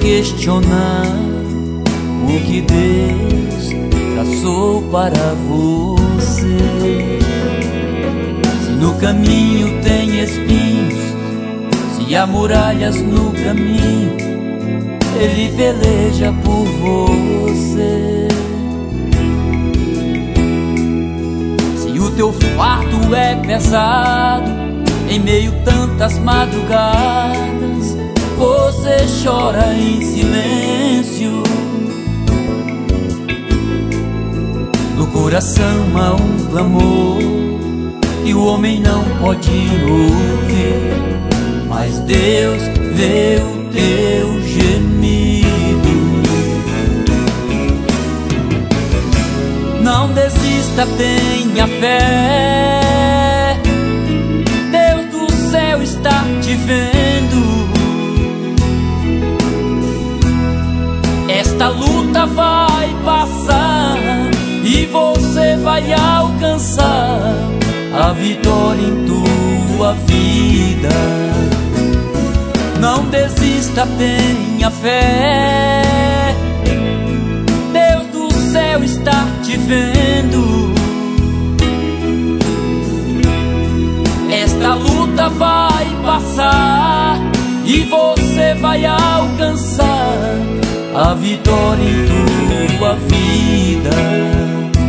questionar o que Deus traçou para você. Se no caminho tem espinhos, se há muralhas no caminho, Ele peleja por você. Se o teu fardo é pesado, em meio tantas madrugadas, você chora em silêncio. No coração há um clamor que o homem não pode ouvir, mas Deus vê o teu gemido. Não desista, tenha fé, Deus do céu está te vendo. Esta luta vai passar e você vai alcançar a vitória em tua vida. Não desista, tenha fé, Deus do céu está te vendo. Esta luta vai passar e você vai alcançar a vitória em tua vida.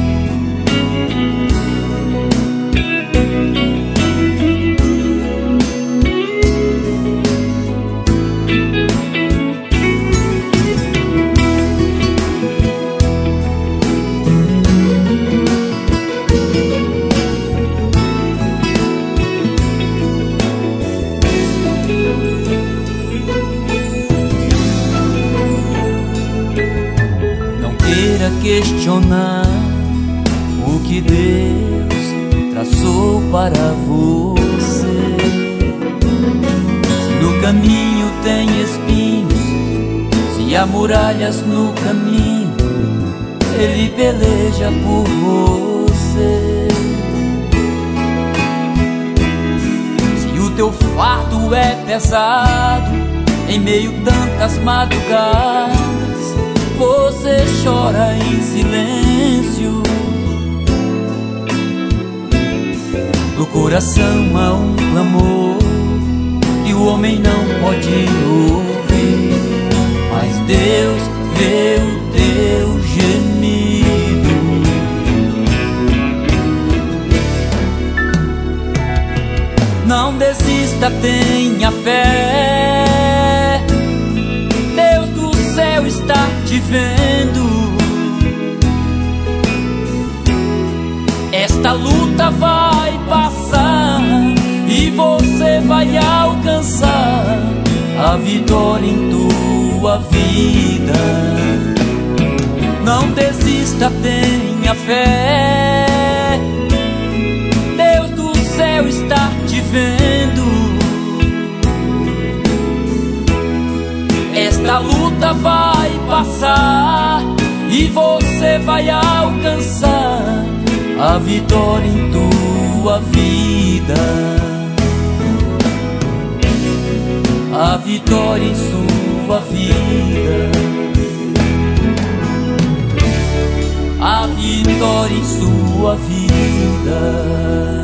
Questionar o que Deus traçou para você. Se no caminho tem espinhos, se há muralhas no caminho, Ele peleja por você. Se o teu fardo é pesado, em meio tantas madrugadas, você chora em silêncio. No coração há um clamor que o homem não pode ouvir, mas Deus vê o teu gemido. Não desista, tenha fé, Deus do céu está te vendo. Esta luta vai passar e você vai alcançar a vitória em tua vida. Não desista, tenha fé, Deus do céu está te vendo. Esta luta vai passar e você vai alcançar a vitória em tua vida. A vitória em sua vida. A vitória em sua vida.